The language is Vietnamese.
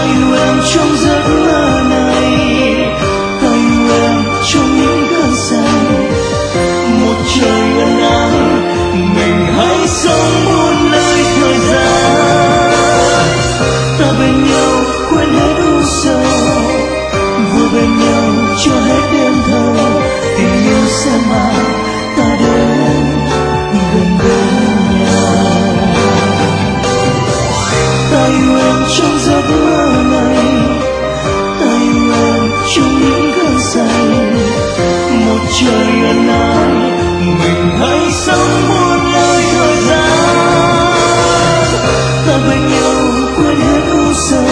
yêu em trong giấc mơ này, ta yêu em trong những cơn say. Một trời ân ái, mình hãy sống muôn nơi thời gian. Ta bên nhau quên hết u sầu, vừa bên nhau cho hết đêm thâu. Tình yêu sẽ mang ta đến gần bên nhau. Ta yêu em trong giấc mơ này, ta yêu em trong những cơn say. Một trời ân ái, mình hãy sống muôn nơi thời gian. Ta bên nhau quên hết u sầu,